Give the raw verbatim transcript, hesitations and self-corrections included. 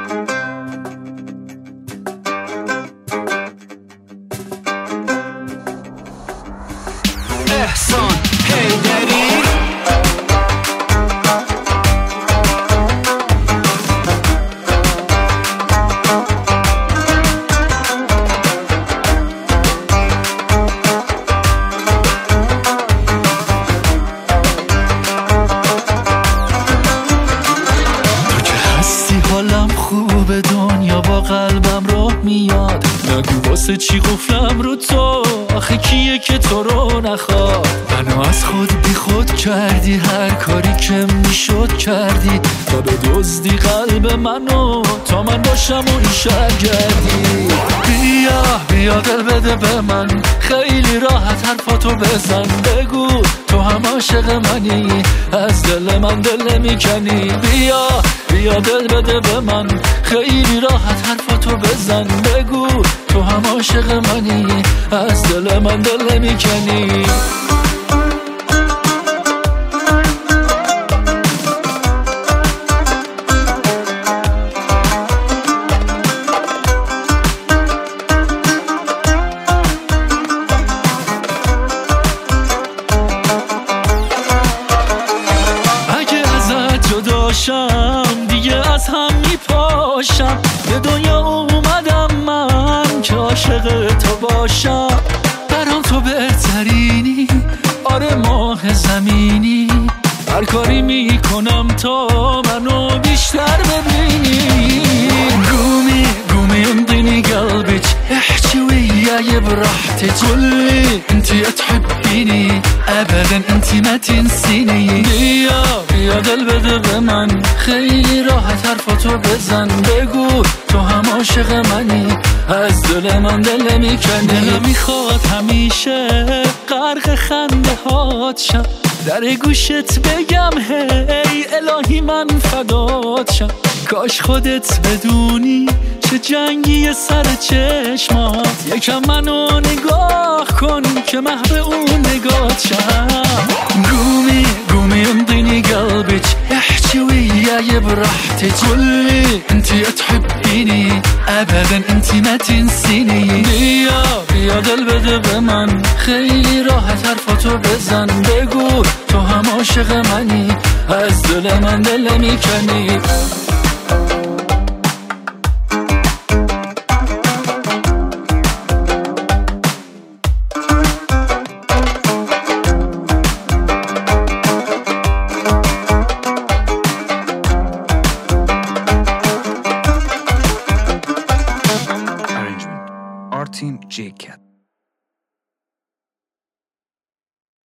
احسان حیدری حالم خوبه دنیا با قلبم راه میاد نگو واسه چی قفلم رو تو آخه کیه که تو رو نخواد منو از خود بی خود کردی هر کاری که میشد کردی تا به دزدی قلب منو تا من باشم و این شهر گردی بیا بیا دل بده به من خیلی راحت حرفاتو بزن بگو تو هم عاشق منی از دل من دل نمیکنی بیا بیا دل بده به من خیلی راحت حرفاتو بزن بگو تو هم عاشق منی از دل من دل نمیکنی جداشم دیگه از هم میپاشم به دنیا اومدم من که عاشق تو باشم برام تو بهترینی آره ماه زمینی هر کاری میکنم تا منو بیشتر ببینی قومي قومي انطيني قلبك احكي وياي براحتك قولي انتي تحبيني ابدا انتي ما تنسيني بیا بیا دل بده به من خیلی راحت حرفاتو بزن بگو تو هم عاشق منی از دل من دل نمیکنی دلم میخواد همیشه غرق خنده هات شم در گوشت بگم هی الهی من فدات شم کاش خودت بدونی چه جنگی سر چشمات یکم منو نگاه کن که محو اون نگات شم قومي قومي انطيني قلبك احكي وياي براحتك قولي انتي تحبيني ابدا انتي ما تنسيني بیا بیا دل بده به من خیلی راحت حرفاتو بزن بگو تو هم عاشق منی از دل من دل نمیکنی Artin J Cat.